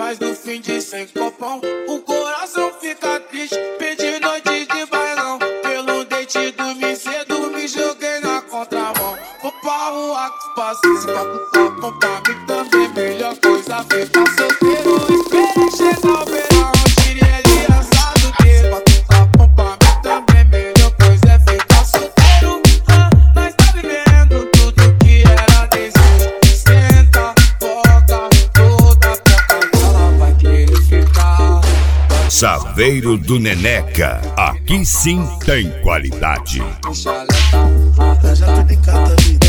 Mas no fim de 100 copão, o coração fica triste. Perdi noites de bailão. Pelo date dormi cedo, me joguei na contramão. Vou pra rua com os passos, pra comprar mim também. Melhor coisa ficar solteiro. Esperei chegar o verão, tirei ali assado dele. Pra comprar mim também. Melhor coisa é ficar solteiro. Nós tá vivendo tudo que era desejo. Senta, toca, toda peca, ela vai querer ficar. Chaveiro do Neneca, aqui sim tem qualidade. Já tô brincando, vida.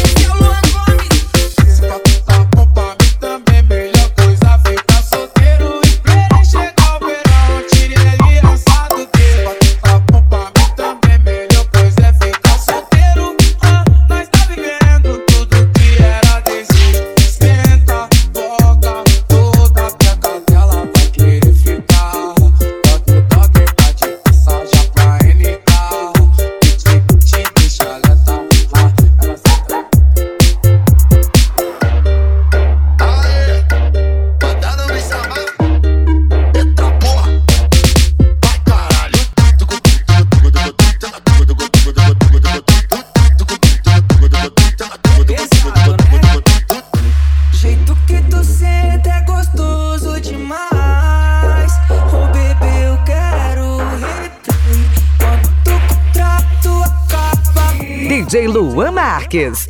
DJ Luan Marques.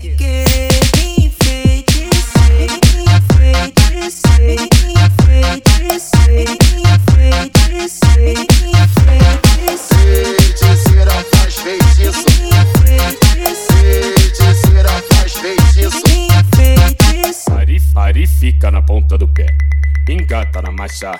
Ari fica na ponta do pé, engata na marcha.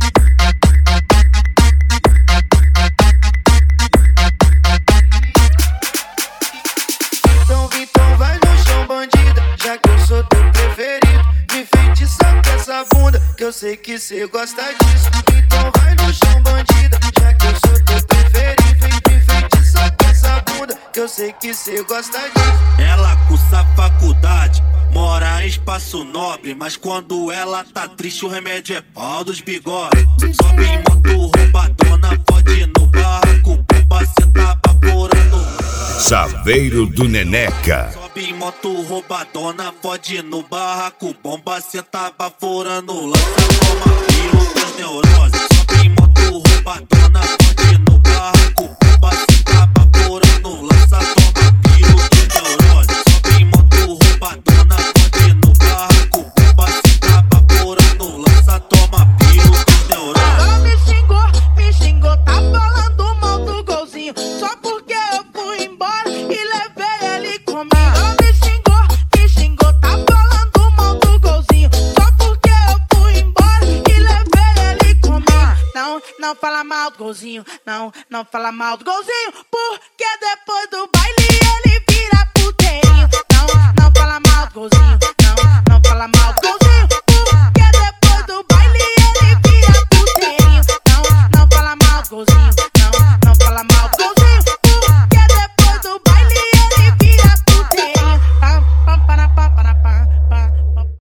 Então vai no chão, bandida, já que eu sou teu preferido. Me feitiça com essa bunda, que eu sei que cê gosta disso. Então vai no chão, bandida, já que eu sou teu preferido. Me feitiça com essa bunda, que eu sei que cê gosta disso. Ela cursa faculdade, mora em espaço nobre, mas quando ela tá triste o remédio é pau dos bigodes. Sobe em moto roubadona, fode no barraco, bomba cê tá vaporando. Chaveiro do Neneca. Sobe em moto roubadona, fode no barraco, bomba cê tá vaporando. Lança toma pilo das neuroses. Sobe em moto roubadona, fode no barraco, bomba cê tá vaporando. Lança toma pilo das neuroses. Sobe em moto roubadona, fode no barraco, bomba cê tá vaporando. Lança toma pilo das neuroses. Ela me xingou, tá falando mal do golzinho. Só porque eu fui embora e levei ele comigo. Ela me xingou, tá falando mal do golzinho. Só porque eu fui embora e levei ele comigo. Não fala mal do golzinho, não fala mal do golzinho. Porque depois do baile ele vira puteirinho. Não fala mal do golzinho.